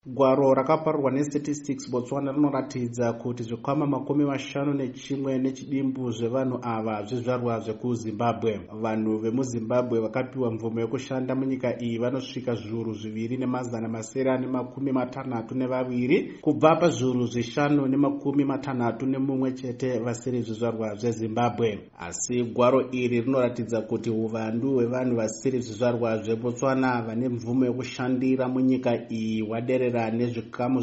Gwaro rakaparwa nestatistics Botswana rinoratidza kuti zvikwama 51 nechidimbu zvevanhu ava zvizvarwa zvekuZimbabwe. Vanhu vemuZimbabwe vakapiwa mvumo yokushanda munyika iyi vanosvika zviuru 2,962 kubva pazviuru 5,61 chete vasiri zvizvarwa zveZimbabwe. Asi gwaro iri rinoratidza kuti uvandu hwevanhu vasiri zvizvarwa zveBotswana vane mvumo yokushandira munyika iyi waderera nezvikamu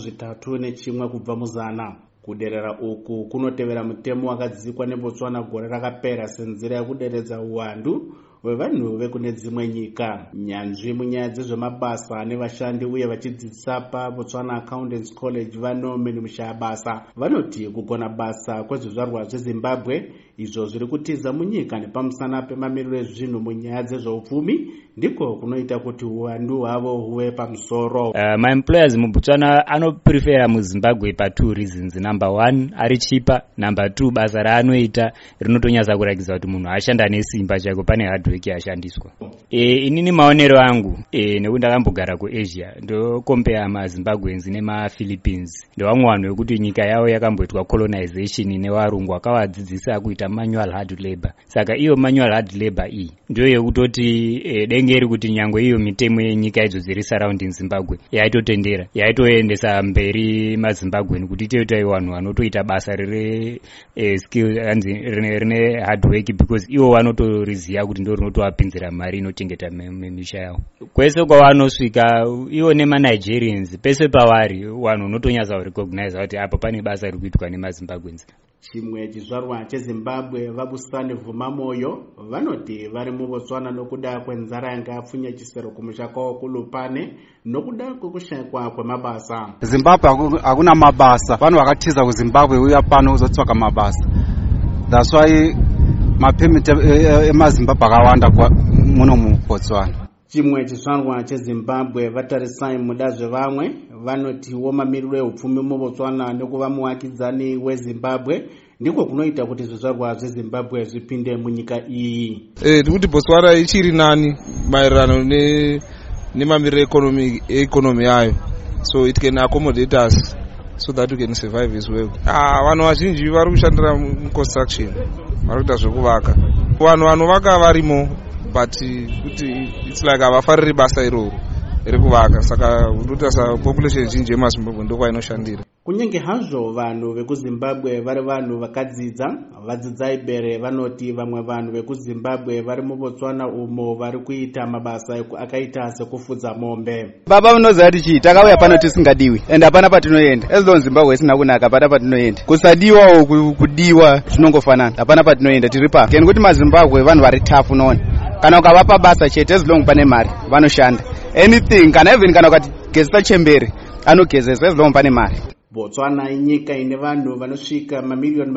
3.1 kubva muzana. Kuderera uku kunotevera mutemo wakadzikwa neBotswana gore rakapera senzira yekuderedza uwandu hwevanhu vekune dzimwe nyika. Nyanzvi munyaya dzezvemabasa nevashandi uye vachidzidzisa paBotswana Accountants College vaNorman Mushabasa vanoti kugona basa kwezvizvarwa zveZimbabwe izvo zviri kutiza munyika nepamusana pemamiriro ezvinhu munyaya dzezveupfumi ndiko kunoita kuti uwandu hwavo huve pamusoro. My employers muBotswana anoprefera muZimbabwe pa 2 reasons. Number 1, ari cheaper. Number 2, basa raanoita rinotonyasa kurakidza kuti munhu ashanda nesimba chako, pane hard work yashandiswa. Inini maonero angu nekuti ndakambogara kuAsia ndo compare maZimbabweans nemaPhilippines. Ndo vamwe vanhu vekuti nyika yavo yakamboitwa colonization nevarungu vakawadzidzisa kuita manual hard labor. Saka iyo manual hard labor iyi ndio yekutoti dengeri kuti nyangwe iyo mitemo yenyika idzo dziri surrounding Zimbabwe yaitotendera yaitoendesa mberi maZimbabwe kuti toita vanhu vanotoita basa rire skill and rine hard work because iwo vanotoriziya kuti ndo rinotowapinzira mari inochengeta misha yavo. Kwese kwavanosvika iwo nemaNigerians pese pavari vanhu unotonyasa recognize kuti apa pane basa riri kuitwa nemaZimbabweans. Chimwe chizvarwa cheZimbabwe Vabusani Vhumamoyo vanoti vari muBotswana nokuda kwenzara yanga yapfunya chisero kumusha kwawo kuLupane nokuda kwekushayikwa kwemabasa. Zimbabwe hakuna mabasa. Vanhu vakatiza kuZimbabwe uya pano kuzotsvaka mabasa. That's why mapemiti emaZimbabwe akawanda muno muBotswana. Chimwe chizvarwa cheZimbabwe Vatarisai Mudazvevamwe vanotiwo mamiriro eupfumi muBotswana nekuva muvakidzani weZimbabwe ndiko kunoita kuti zvizvarwa zveZimbabwe zvipinde munyika iyi. Ndikuti Botswana ichiri nani maererano nemamiriro economy yayo, so it can accommodate us so that we can survive as well. Vanhu vazhinji vari kushandira construction, vari kuita zvekuvaka. Vanhu vanovaka varimo but kuti it's like avafariri basa iroro rekuvaka, saka ndotasa population zhinji yemuZimbabwe ndokwa inoshandira. Kunyange hazvo vanhu vekuZimbabwe vari vanhu vakadzidza, vadzidzai bere vanoti vamwe vanhu vekuZimbabwe vari muBotswana umo vari kuita mabasa akaita sekufudza mombe. Baba unoziva kuti chii takauya pano tisingadiwi ende hapana patinoenda. As long Zimbabwe isina kunaka hapana patinoenda. Kusadiwawo kudiwa zvinongofanana, hapana patinoenda tiri pa. Ngekuti maZimbabwe vanhu vari tough unoona. Kana ukavapa basa chete as long pane mari vanoshanda. Anything kana even kana ukagezesa chembere anogezesa as long pane mari. Botswana inyika ine vanhu vanosvika mamiliyoni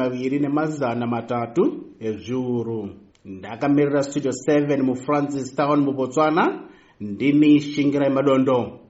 2.3 ezviuru. Ndakamirira Studio 7 muFrancis Town muBotswana. Ndini Shingirai Madondo.